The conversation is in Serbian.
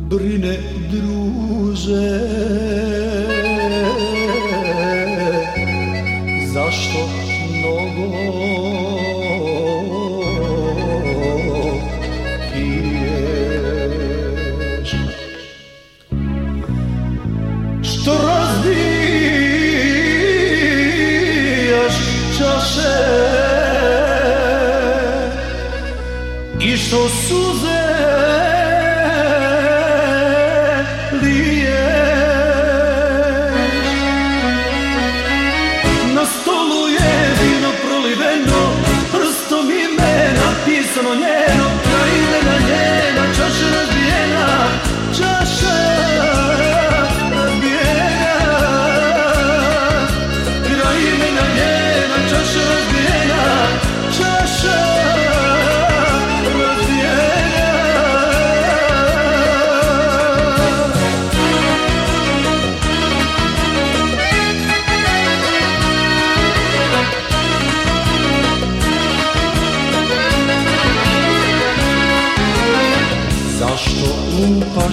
brine druže, zašto mnogo piješ, što razbijaš čaše i što suze liješ. Na stolu je vino proliveno, prstom ime napisano njeno, kraj imena njena, čaša razbijena, čaša razbijena, kraj imena njena, čaša razbijena, čaša zašto lupa